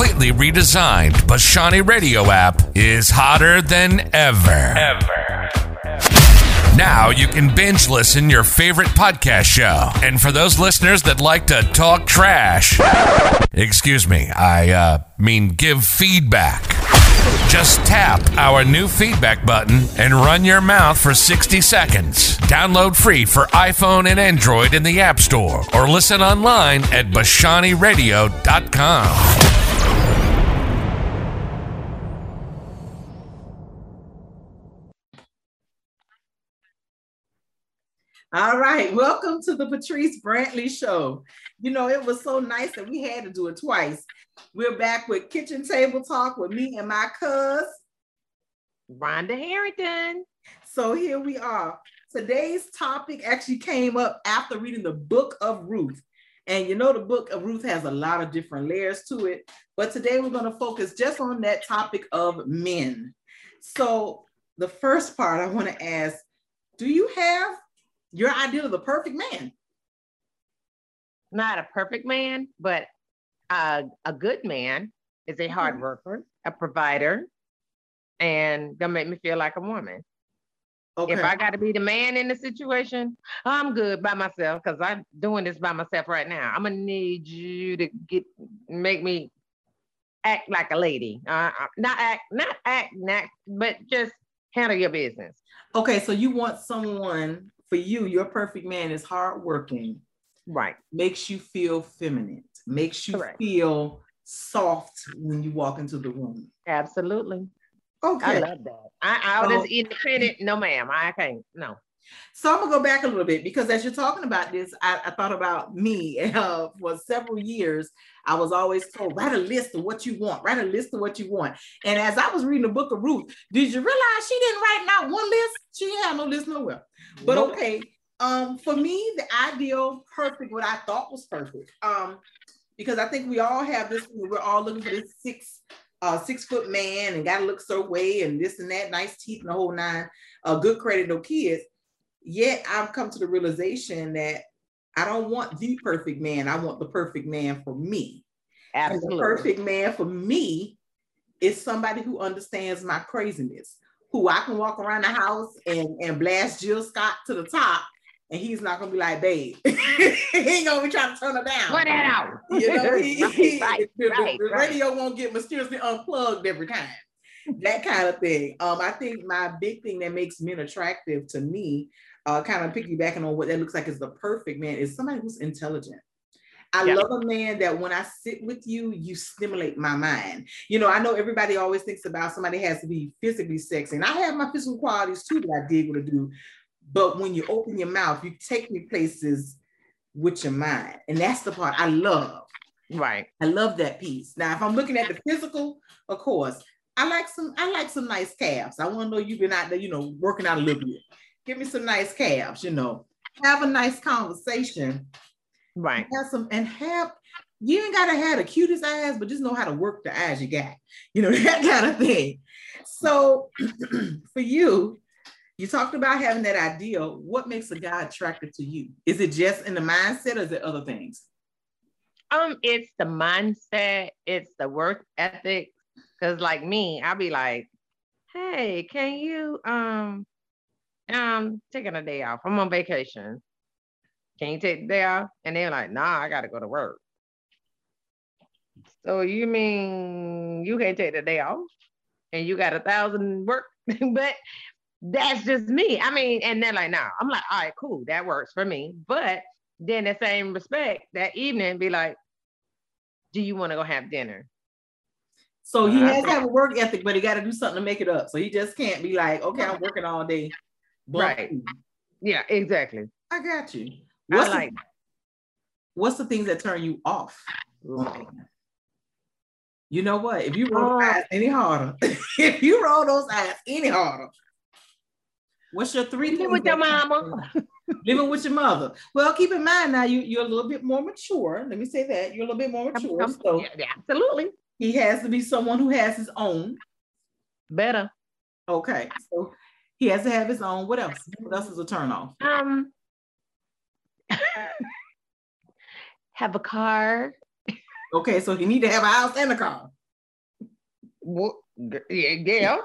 completely redesigned Bashani Radio app is hotter than ever. Now you can binge listen your favorite podcast show. And for those listeners that like to talk trash, excuse me, I mean give feedback. Just tap our new feedback button and run your mouth for 60 seconds. Download free for iPhone and Android in the App Store or listen online at BashaniRadio.com. All right, welcome to the Patrice Brantley Show. You know, it was so nice that we had to do it twice. We're back with Kitchen Table Talk with me and my cuz, Rhonda Harrington. So here we are. Today's topic actually came up after reading the Book of Ruth. And you know, the Book of Ruth has a lot of different layers to it. But today we're going to focus just on that topic of men. So the first part I want to ask, do you have your idea of the perfect man? Not a perfect man, but a good man is a hard worker, a provider, and gonna make me feel like a woman. Okay. If I got to be the man in the situation, I'm good by myself because I'm doing this by myself right now. I'm gonna need you to make me act like a lady. Not act, but just handle your business. Okay, so you want someone. For you, your perfect man is hardworking, right? Makes you feel feminine, makes you feel soft when you walk into the room. Absolutely. Okay. I love that. I was independent. No, ma'am, I can't. No. So I'm gonna go back a little bit because as you're talking about this, I thought about me. For several years, I was always told, write a list of what you want, write a list of what you want. And as I was reading the Book of Ruth, did you realize she didn't write not one list? She didn't have no list nowhere. But okay, for me, the ideal perfect, what I thought was perfect, because I think we all have this, we're all looking for this 6-foot man and gotta look so way and this and that, nice teeth and the whole nine, good credit, no kids. Yet I've come to the realization that I don't want the perfect man. I want the perfect man for me. Absolutely. And the perfect man for me is somebody who understands my craziness, who I can walk around the house and blast Jill Scott to the top, and he's not gonna be like, babe, he ain't gonna be trying to turn her down. Put that out. You know, the radio won't get mysteriously unplugged every time. That kind of thing. I think my big thing that makes men attractive to me, kind of piggybacking on what that looks like is the perfect man, is somebody who's intelligent. I love a man that when I sit with you, you stimulate my mind. You know, I know everybody always thinks about somebody has to be physically sexy, and I have my physical qualities too that I dig what to do. But when you open your mouth, you take me places with your mind, and that's the part I love. Right. I love that piece. Now, if I'm looking at the physical, of course, I like some nice calves. I want to know you've been out there, you know, working out a little bit. Give me some nice calves, you know. Have a nice conversation. Right. You ain't gotta have the cutest eyes, but just know how to work the eyes you got. You know, that kind of thing. So for you, you talked about having that ideal. What makes a guy attractive to you? Is it just in the mindset or is it other things? It's the mindset, it's the work ethic. Cause like me, I'll be like, hey, can you taking a day off? I'm on vacation. Can you take the day off? And they're like, nah, I gotta go to work. So you mean you can't take the day off and you got 1,000 work? But that's just me. I mean, and they're like, nah. I'm like, all right, cool, that works for me. But then the same respect, that evening be like, do you want to go have dinner? So he has to have a work ethic, but he got to do something to make it up. So he just can't be like, okay, I'm working all day. Right. Yeah, exactly. I got you. What's the things that turn you off? You know what? If you roll those eyes any harder, what's your 3 things? Living with your mama. Living with your mother. Well, keep in mind now, you're a little bit more mature. Let me say that. You're a little bit more mature. So yeah, absolutely. He has to be someone who has his own. Better. Okay. So he has to have his own. What else? What else is a turn off? Have a car. Okay, so you need to have a house and a car. Yeah.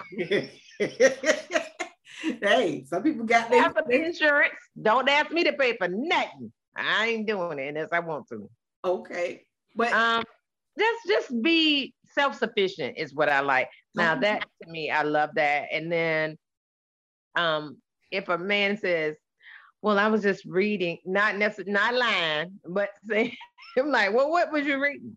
Hey, some people got their insurance. Don't ask me to pay for nothing. I ain't doing it unless I want to. Okay. But just be self-sufficient is what I like. Now that to me, I love that. And then if a man says, well, I was just reading, not lying, but saying, I'm like, well, what was you reading?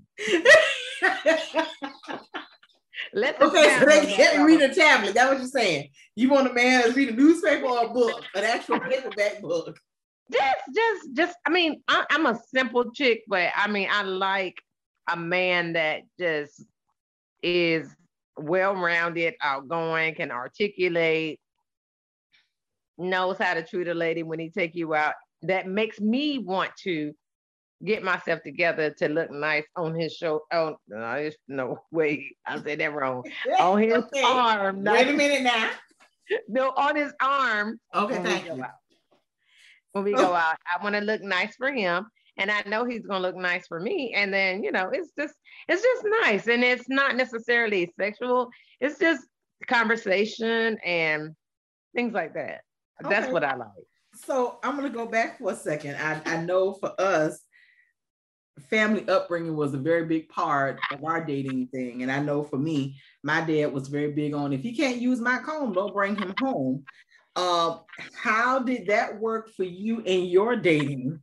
Okay, so they can't read a tablet. That's what you're saying. You want a man to read a newspaper or a book, an actual paperback book? Just. I mean, I'm a simple chick, but I mean, I like a man that just is well-rounded, outgoing, can articulate, knows how to treat a lady when he take you out. That makes me want to get myself together to look nice on his show. Oh, no, wait, I said that wrong. On his arm. Wait a minute now. No, on his arm. Okay, thank you. When we go out, I want to look nice for him. And I know he's going to look nice for me. And then, it's just nice. And it's not necessarily sexual. It's just conversation and things like that. Okay. That's what I like. So I'm going to go back for a second. I know for us, family upbringing was a very big part of our dating thing. And I know for me, my dad was very big on, if he can't use my comb, don't bring him home. How did that work for you in your dating?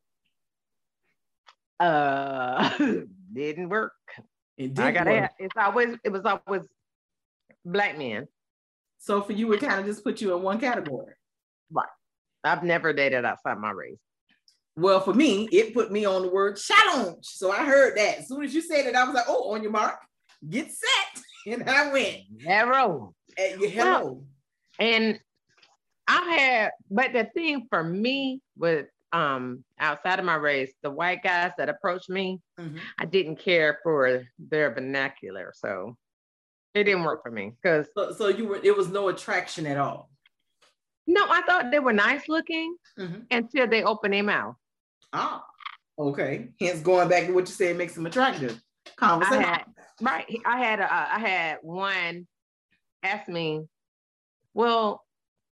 Didn't work. It was always black men. So for you, it kind of just put you in one category. Right. I've never dated outside my race. Well, for me, it put me on the word challenge. So I heard that. As soon as you said it, I was like, oh, on your mark, get set. And I went. Hello. Hello. Well, and but the thing for me with outside of my race, the white guys that approached me, I didn't care for their vernacular. So it didn't work for me. Because so it was no attraction at all. No, I thought they were nice looking until they opened their mouth. Ah, okay. Hence going back to what you said makes them attractive. Conversation. I had one ask me, well,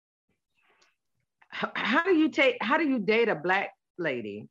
how do you date a black lady?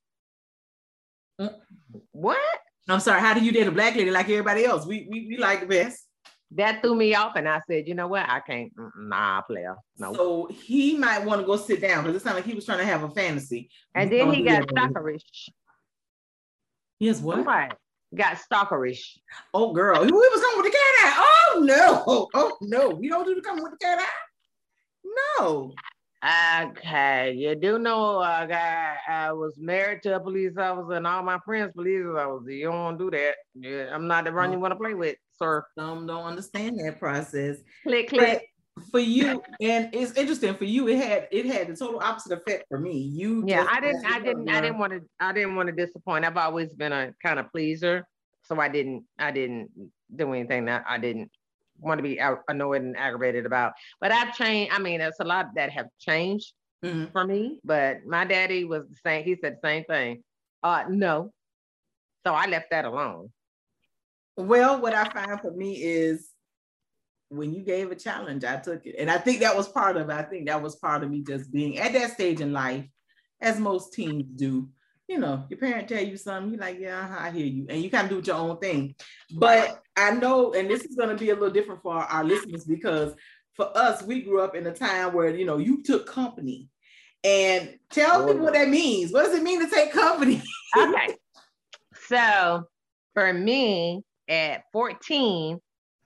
What? I'm sorry. How do you date a black lady like everybody else? We like the best. That threw me off, and I said, you know what? I can't. Nah, player. No. So he might want to go sit down because it sounded like he was trying to have a fantasy. And then he got stalkerish. Yes, what? Right. Got stalkerish. Oh, girl. He was coming with the cat eye. Oh, no. Oh, no. We don't do the coming with the cat eye. No. Okay. You do know I was married to a police officer and all my friends police officers. You don't want to do that. Yeah, I'm not the one you want to play with, sir. Some don't understand that process. Click. But for you, and it's interesting for you, it had the total opposite effect for me. I didn't want to disappoint. I've always been a kind of pleaser. So I didn't do anything that I didn't want to be annoyed and aggravated about. But I've changed. I mean, there's a lot that have changed for me. But my daddy was the same. He said the same thing. No. So I left that alone. Well, what I find for me is when you gave a challenge, I took it. And I think that was part of it. I think that was part of me just being at that stage in life, as most teens do. You know, your parent tell you something, you're like, yeah, I hear you. And you kind of do your own thing. But I know, and this is going to be a little different for our listeners, because for us, we grew up in a time where, you know, you took company. And tell people what that means. What does it mean to take company? Okay. So for me at 14,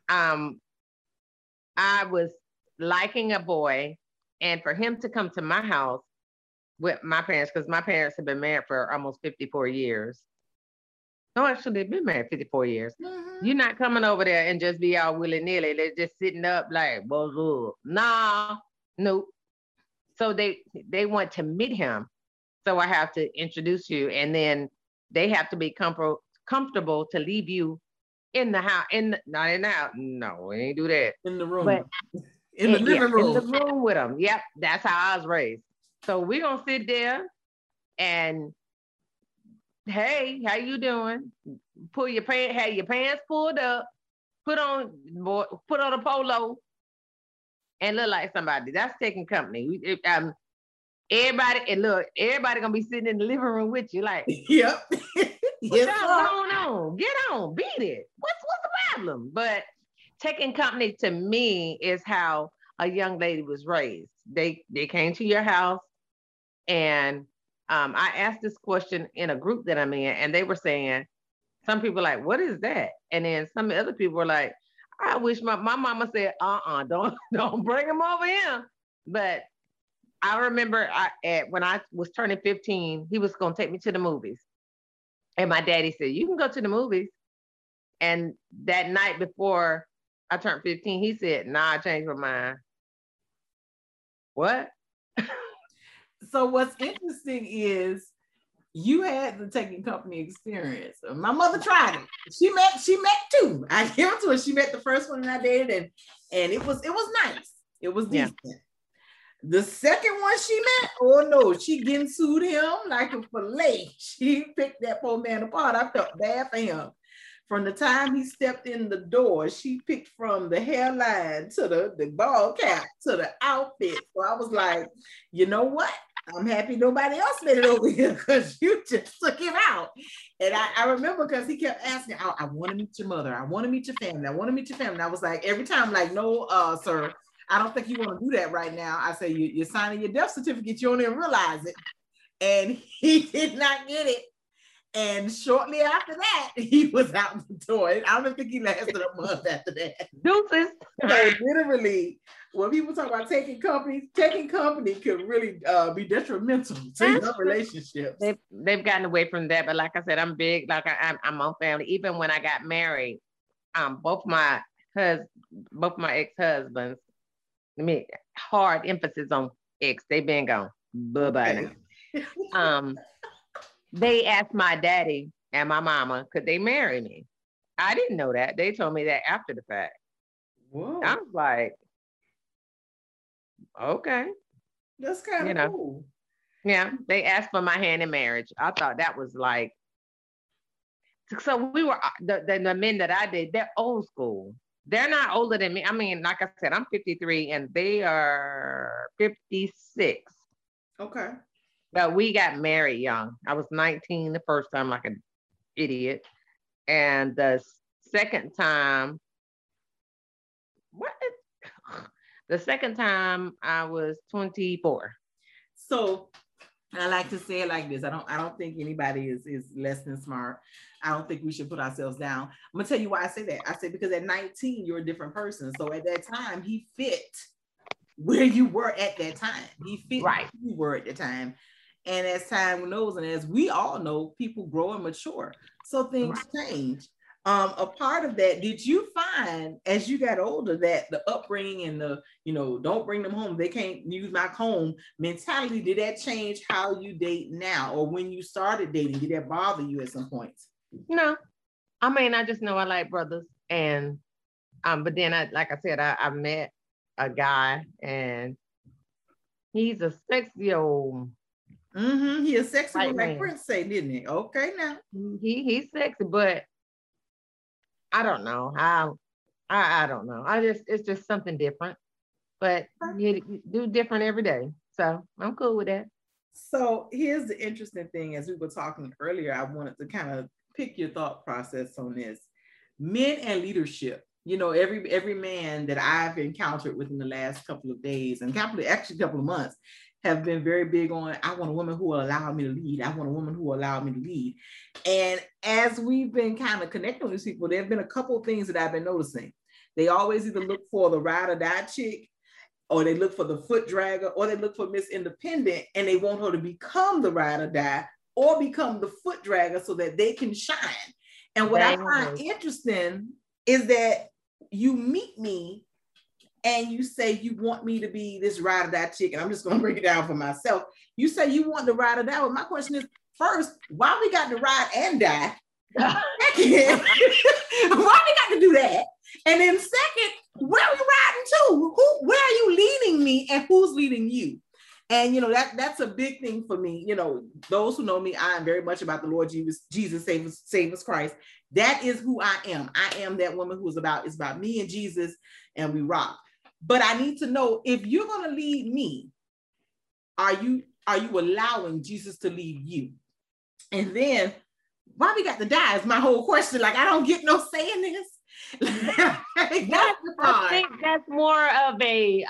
I was liking a boy, and for him to come to my house with my parents, because my parents have been married for almost 54 years. No, actually, they've been married 54 years. Mm-hmm. You're not coming over there and just be all willy-nilly. They're just sitting up like, nah, nope. So they want to meet him. So I have to introduce you, and then they have to be comfortable to leave you in the house. Not in the house. No, we ain't do that. In the room. But in the living room. In the room with them. Yep, that's how I was raised. So we're going to sit there and, hey, how you doing? Have your pants pulled up, put on a polo and look like somebody. That's taking company. Everybody gonna be sitting in the living room with you, like, yep. What's going on? Get on, beat it. What's the problem? But taking company to me is how a young lady was raised. They came to your house, and I asked this question in a group that I'm in, and they were saying, some people were like, what is that? And then some other people were like, I wish my mama said, don't bring him over here. But I remember when I was turning 15, he was going to take me to the movies. And my daddy said, you can go to the movies. And that night before I turned 15, he said, nah, I changed my mind. What? So what's interesting is you had the taking company experience. My mother tried it. She met two. I give it to her. She met the first one that I dated, and it was nice. It was decent. Yeah. The second one she met, oh no, she getting sued him like a fillet. She picked that poor man apart. I felt bad for him. From the time he stepped in the door, she picked from the hairline to the ball cap to the outfit. So I was like, you know what? I'm happy nobody else made it over here because you just took him out. And I remember because he kept asking, I want to meet your mother. I want to meet your family. I want to meet your family. And I was like, every time, like, no, sir, I don't think you want to do that right now. I say, you're signing your death certificate. You don't even realize it. And he did not get it. And shortly after that, he was out the door. I don't think he lasted a month after that. Deuces. So literally, when people talk about taking company could really be detrimental to your relationship. They've gotten away from that, but like I said, I'm big. Like I'm on family. Even when I got married, both my ex-husbands. I mean, hard emphasis on ex. They've been gone. Bye-bye now. They asked my daddy and my mama, could they marry me? I didn't know that. They told me that after the fact. Whoa. I was like, okay. That's kind of cool. Yeah, they asked for my hand in marriage. I thought that was like, so we were, the men that I did, they're old school. They're not older than me. I mean, like I said, I'm 53 and they are 56. Okay. But we got married young. I was 19 the first time, like an idiot. And the second time, the second time I was 24. So I like to say it like this. I don't think anybody is less than smart. I don't think we should put ourselves down. I'm gonna tell you why I say that. I say because at 19, you're a different person. So at that time, he fit where you were at that time. He fit right where you were at the time. And as time goes, and as we all know, people grow and mature. So things change. A part of that, did you find as you got older that the upbringing and the, don't bring them home, they can't use my home mentality, did that change how you date now? Or when you started dating, did that bother you at some points? No. I mean, I just know I like brothers. And, but then like I said, I met a guy and he's a sexy old. Mm-hmm. He is sexy, right, like Prince say, didn't he? Okay, now he's sexy, but I don't know how. I don't know. It's just something different, but you do different every day. So I'm cool with that. So here's the interesting thing. As we were talking earlier, I wanted to kind of pick your thought process on this. Men and leadership. Every man that I've encountered within the last couple of days and couple of months have been very big on, I want a woman who will allow me to lead. I want a woman who will allow me to lead. And as we've been kind of connecting with these people, there have been a couple of things that I've been noticing. They always either look for the ride or die chick, or they look for the foot dragger, or they look for Miss Independent, and they want her to become the ride or die or become the foot dragger so that they can shine. And what I find interesting is that you meet me and you say you want me to be this ride or die chick, and I'm just going to break it down for myself. You say you want the ride or die. Well, my question is, first, why we got to ride and die? Why we got to do that? And then second, where are we riding to? Where are you leading me and who's leading you? And that's a big thing for me. Those who know me, I am very much about the Lord Jesus, save us Christ. That is who I am. I am that woman who is about me and Jesus, and we rock. But I need to know, if you're going to lead me, are you allowing Jesus to lead you? And then why we got to die is my whole question. Like, I don't get no say in this. I think that's more of a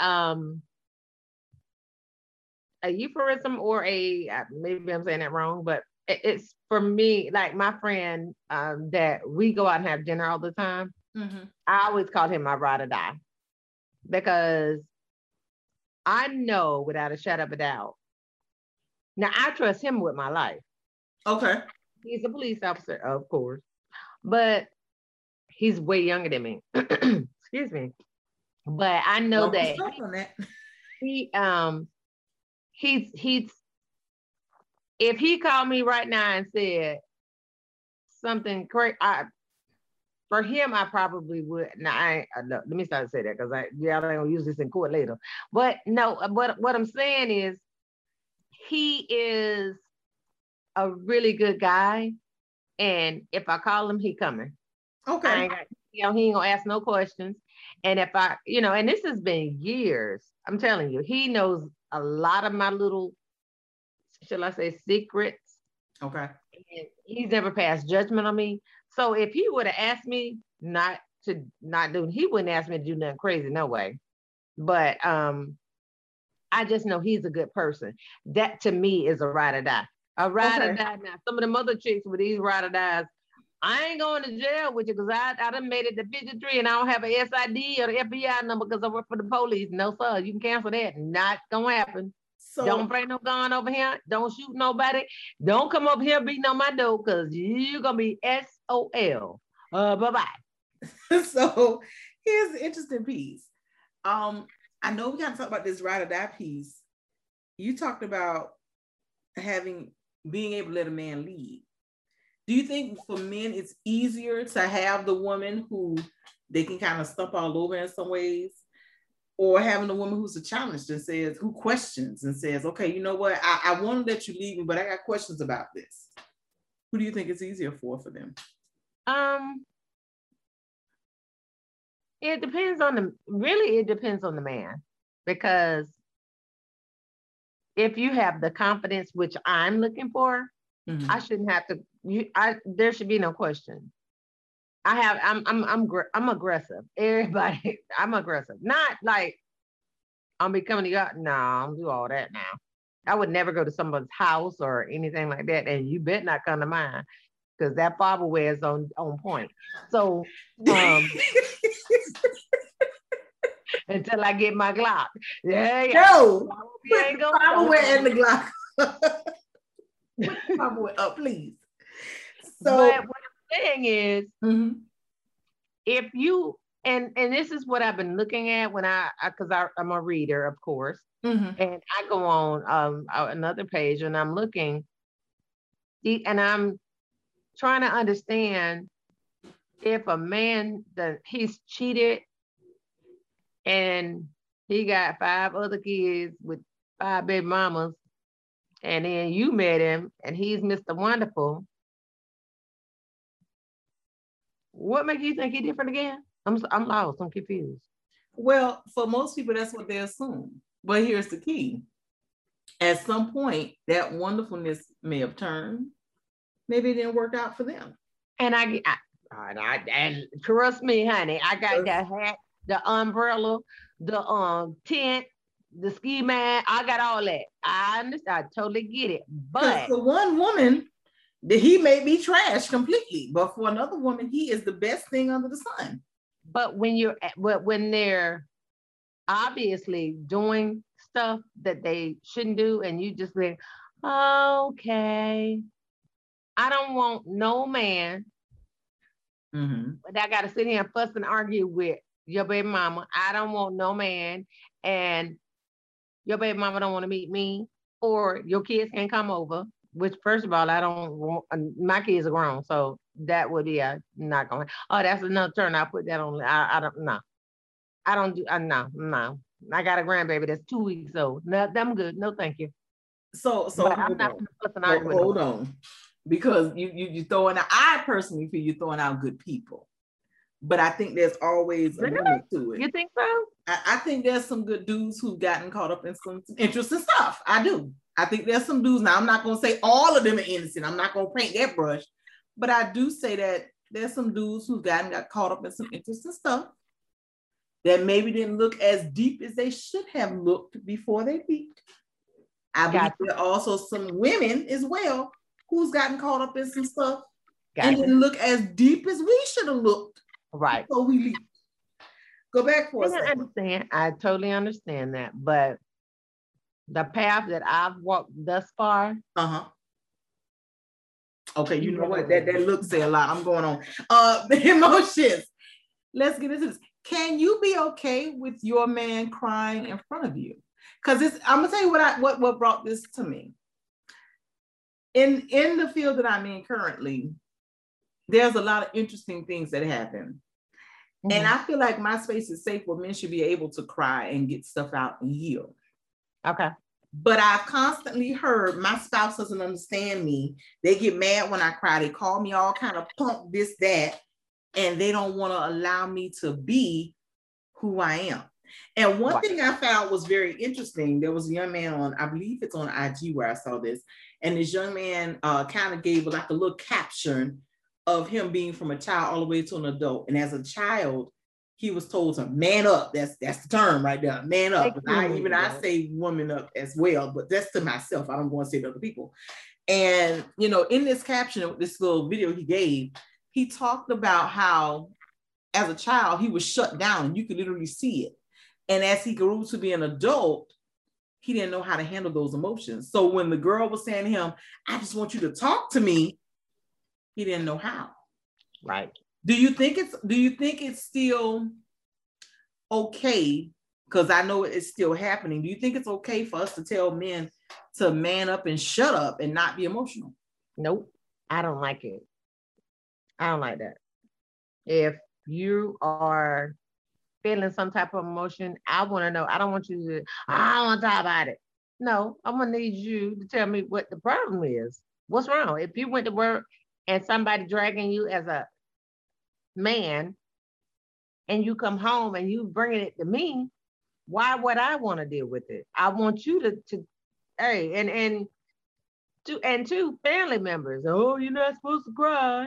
euphemism, or maybe I'm saying that wrong, but it's for me, like my friend that we go out and have dinner all the time. Mm-hmm. I always call him my ride or die, because I know without a shadow of a doubt. Now I trust him with my life. Okay. He's a police officer, of course, but he's way younger than me. Excuse me. But I know that he's if he called me right now and said something crazy, for him, I probably would. Now, let me start to say that, because y'all ain't gonna use this in court later. But no, what I'm saying is, he is a really good guy, and if I call him, he coming. Okay. He ain't gonna ask no questions. And if and this has been years, I'm telling you, he knows a lot of my little, shall I say, secrets. Okay. And he's never passed judgment on me. So if he would have asked me not to do, he wouldn't ask me to do nothing crazy, no way. But I just know he's a good person. That to me is a ride or die. A ride or die. Now, some of them other chicks with these ride or dies, I ain't going to jail with you because I done made it to 53 and I don't have a SID or the FBI number because I work for the police. No, sir, you can cancel that. Not gonna happen. So, don't bring no gun over here. Don't shoot nobody. Don't come up here beating on my door, because you're gonna be SOL. Bye-bye. So here's the interesting piece. I know we gotta talk about this ride or die piece. You talked about being able to let a man lead. Do you think for men it's easier to have the woman who they can kind of stump all over in some ways, or having a woman who's a challenge and who questions and says, okay, you know what, I want to let you leave me, but I got questions about this? Who do you think it's easier for them? It depends on the man, because if you have the confidence, which I'm looking for, mm-hmm. I shouldn't have to. There should be no question. I'm aggressive. Everybody, I'm aggressive. Not like I'm becoming the no, I don't do all that now. I would never go to someone's house or anything like that, and you better not come to mine, because that barber wear is on point. So until I get my Glock. No, put the barber wear in the Glock. Put the barber wear up, please. So but what I'm saying is, mm-hmm. if you and this is what I've been looking at when because I'm a reader, of course, mm-hmm. and I go on another page and I'm looking, and I'm trying to understand if a man he's cheated and he got 5 other kids with 5 baby mamas, and then you met him and he's Mr. Wonderful. What makes you think he's different again? I'm lost. I'm confused. Well, for most people, that's what they assume. But here's the key. At some point, that wonderfulness may have turned. Maybe it didn't work out for them. And and trust me, honey, I got the hat, the umbrella, the tent, the ski mat. I got all that. I understand. I totally get it. But for one woman, he may be trash completely, but for another woman, he is the best thing under the sun. But when they're obviously doing stuff that they shouldn't do, and you just think, okay, I don't want no man, mm-hmm. but I got to sit here and fuss and argue with your baby mama. I don't want no man, and your baby mama don't want to meet me, or your kids can come over. Which, first of all, I don't want, my kids are grown, so that would be not going. Oh, that's another turn. I'll put that on. I don't know. I don't do. No. I got a grandbaby that's 2 weeks old. No, I'm good. No, thank you. So but I'm not going to put an argument. Hold on. Because you throwing out, I personally feel you're throwing out good people. But I think there's always a limit to it. You think so? I think there's some good dudes who've gotten caught up in some interesting stuff. I do. I think there's some dudes. Now, I'm not going to say all of them are innocent. I'm not going to paint that brush. But I do say that there's some dudes who got caught up in some interesting stuff that maybe didn't look as deep as they should have looked before they peaked. I believe there are also some women as well who's gotten caught up in some stuff and didn't look as deep as we should have looked. Right. So we leave. Go back for a second. I understand. I totally understand that. But the path that I've walked thus far. Okay, you know what? That look say a lot. I'm going on. The emotions. Let's get into this. Can you be okay with your man crying in front of you? Because I'm gonna tell you what brought this to me. In the field that I'm in currently, there's a lot of interesting things that happen. Mm-hmm. And I feel like my space is safe where men should be able to cry and get stuff out and heal. Okay. But I've constantly heard my spouse doesn't understand me. They get mad when I cry. They call me all kind of punk, this, that, and they don't want to allow me to be who I am. And one thing I found was very interesting. There was a young man on, I believe it's on IG where I saw this. And this young man kind of gave like a little caption of him being from a child all the way to an adult. And as a child, he was told to man up. That's the term right there, man up. I say woman up as well, but that's to myself. I don't want to say to other people. And, you know, in this caption, this little video he gave, he talked about how as a child, he was shut down. You could literally see it. And as he grew to be an adult, he didn't know how to handle those emotions. So when the girl was saying to him, I just want you to talk to me, he didn't know how. Right. Do you think it's still okay? Because I know it's still happening. Do you think it's okay for us to tell men to man up and shut up and not be emotional? Nope. I don't like it. I don't like that. If you are feeling some type of emotion, I want to know. I don't want you to, I don't want to talk about it. No, I'm going to need you to tell me what the problem is. What's wrong? If you went to work and somebody dragging you as a man and you come home and you bringing it to me, why would I want to deal with it? I want you to hey, and two family members. Oh, you're not supposed to cry.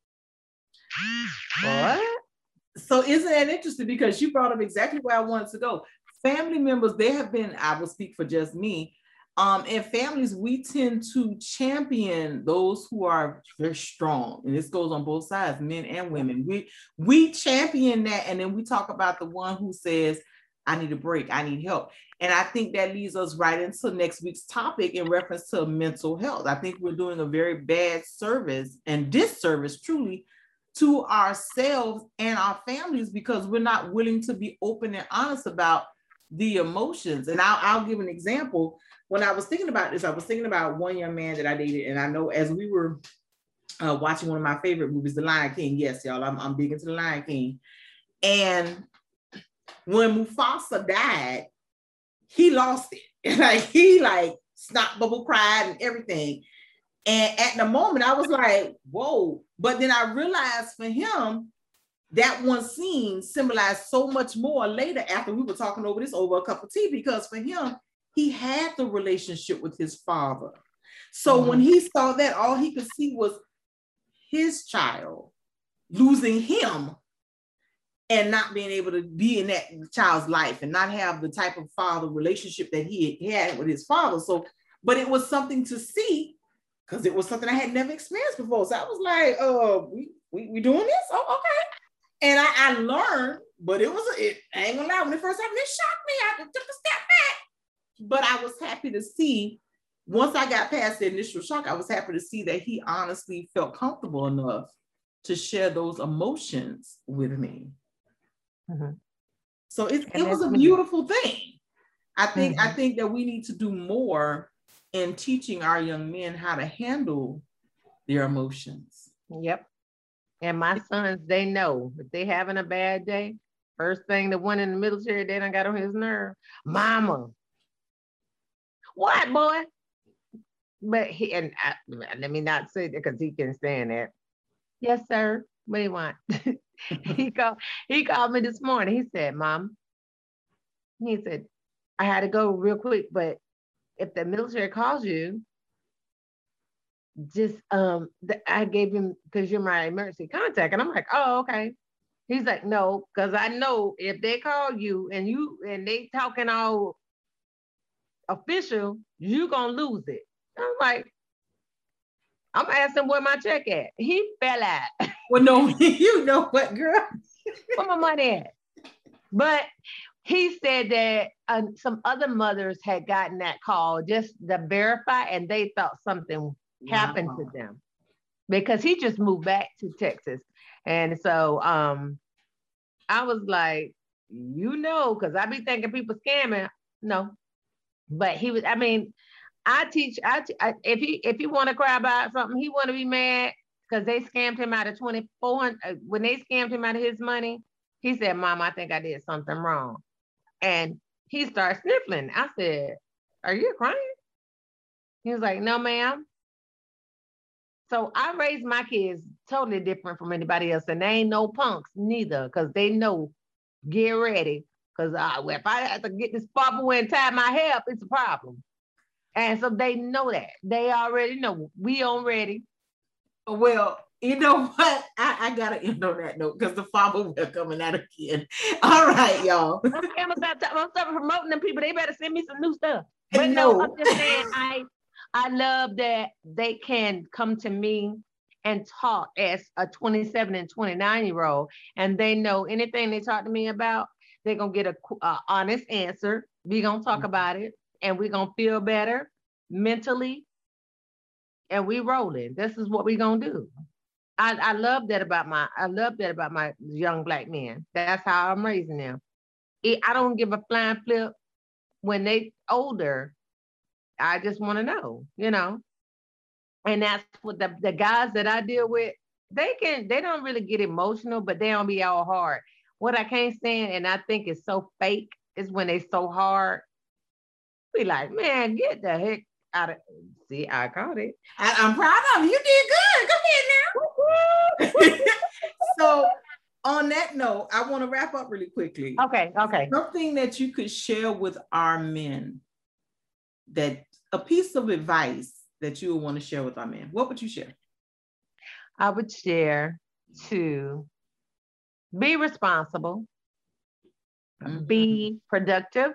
What? So isn't that interesting? Because you brought up exactly where I wanted to go. Family members, they have been, I will speak for just me, in families, we tend to champion those who are very strong. And this goes on both sides, men and women. We champion that, and then we talk about the one who says, I need a break, I need help. And I think that leads us right into next week's topic in reference to mental health. I think we're doing a very bad service and disservice truly to ourselves and our families because we're not willing to be open and honest about the emotions. And I'll give an example. When I was thinking about this, I was thinking about one young man that I dated. And I know as we were watching one of my favorite movies, The Lion King. Yes, y'all, I'm big into The Lion King. And when Mufasa died, he lost it. He snot bubble cried and everything. And at the moment, I was like, whoa. But then I realized for him, that one scene symbolized so much more later after we were talking over this over a cup of tea, because for him, he had the relationship with his father. So when he saw that, all he could see was his child losing him and not being able to be in that child's life and not have the type of father relationship that he had with his father. So, but it was something to see because it was something I had never experienced before. So I was like, we doing this? Oh, okay. And I learned, but I ain't gonna lie, when it first happened, it shocked me. I took a step back. But I was happy to see, once I got past the initial shock, I was happy to see that he honestly felt comfortable enough to share those emotions with me. Mm-hmm. So it was a beautiful thing. I think that we need to do more in teaching our young men how to handle their emotions. Yep. And my sons, they know if they're having a bad day, First thing, the one in the military, they done got on his nerve. Mama. What, boy? But let me not say that because he can stand that. Yes, sir. What do you want? He called me this morning. He said, Mom, he said, I had to go real quick, but if the military calls you, just I gave him, because you're my emergency contact. And I'm like, oh, okay. He's like, no, because I know if they call you and they talking all official, you gonna lose it. I'm like, I'm asking where my check at. He fell out. Well, no, you know what, girl? Where my money at? But he said that some other mothers had gotten that call just to verify, and they thought something happened to them because he just moved back to Texas. And so I was like, because I be thinking people scamming. No. But he was, I mean, I teach, if he want to cry about something, he want to be mad because they scammed him out of $2,400. When they scammed him out of his money, he said, Mom, I think I did something wrong. And he started sniffling. I said, are you crying? He was like, no, ma'am. So I raised my kids totally different from anybody else. And they ain't no punks neither, because they know, get ready. Because if I have to get this bubble and tie my hair up, it's a problem. And so they know that. They already know. We on ready. Well, you know what? I got to end on that note because the father will coming out again. All right, y'all. Okay, I'm gonna stop promoting them people. They better send me some new stuff. But no, I'm just saying, I love that they can come to me and talk as a 27 and 29-year-old, and they know anything they talk to me about, they're going to get a honest answer. We're going to talk about it, and we're going to feel better mentally, and we rolling. This is what we're going to do. I love that about my young Black men. That's how I'm raising them. I don't give a flying flip when they older. I just want to know, and that's what the guys that I deal with, they don't really get emotional, but they don't be all hard. What I can't stand, and I think is so fake, is when they so hard. Be like, man, get the heck out of. See, I caught it. I'm proud of you. You did good. Come here now. So, on that note, I want to wrap up really quickly. Okay. Something that you could share with our men, that a piece of advice that you would want to share with our men. What would you share? I would share to be responsible, be productive,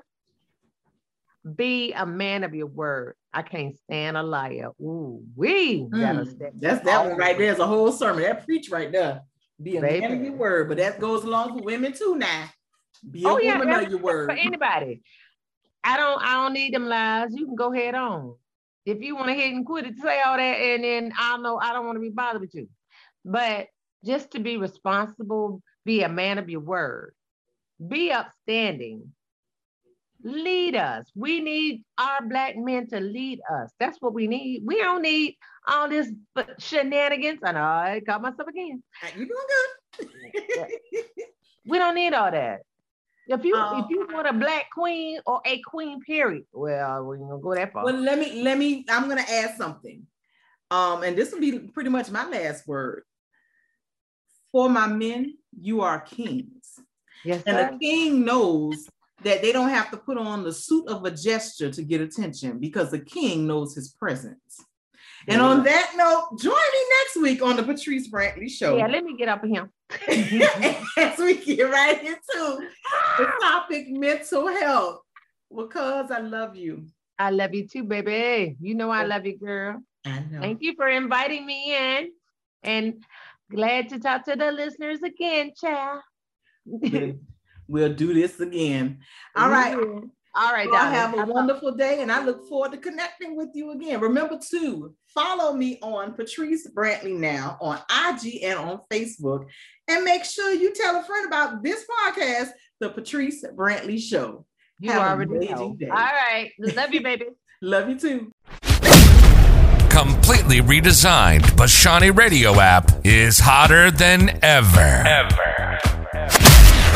be a man of your word. I can't stand a liar. Ooh, that's that one right there. Is a whole sermon. That preach right there. Be a man of your word, but that goes along for women too now. Be a woman of your word. For anybody. I don't need them lies. You can go head on. If you want to hit and quit it, say all that, and then I don't want to be bothered with you. But just to be responsible, be a man of your word, be upstanding, lead us. We need our Black men to lead us. That's what we need. We don't need all this shenanigans. I know I caught myself again. You doing good. We don't need all that. If you want a Black queen or a queen, period. Well, we're gonna go that far. Well, let me. I'm gonna add something. And this will be pretty much my last word. For my men, you are kings. Yes, and sir. a king knows that they don't have to put on the suit of a gesture to get attention, because the king knows his presence. And on that note, join me next week on the Patrice Brantley Show. Yeah, let me get up with him. As we get right into the topic, mental health. Because I love you. I love you too, baby. You know I love you, girl. I know. Thank you for inviting me in. And glad to talk to the listeners again, child. We'll do this again. All right. All right, well, have a wonderful day, and I look forward to connecting with you again. Remember to follow me on Patrice Brantley Now on IG and on Facebook, and make sure you tell a friend about this podcast, The Patrice Brantley Show. You already know. All right. Love you, baby. Love you too. Completely redesigned Bashani Radio app is hotter than ever.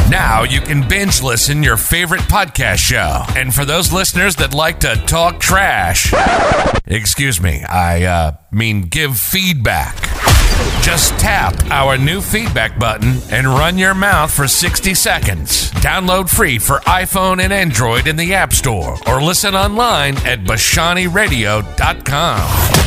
Now you can binge listen your favorite podcast show. And for those listeners that like to talk trash, excuse me, I mean give feedback. Just tap our new feedback button and run your mouth for 60 seconds. Download free for iPhone and Android in the App Store or listen online at BashaniRadio.com.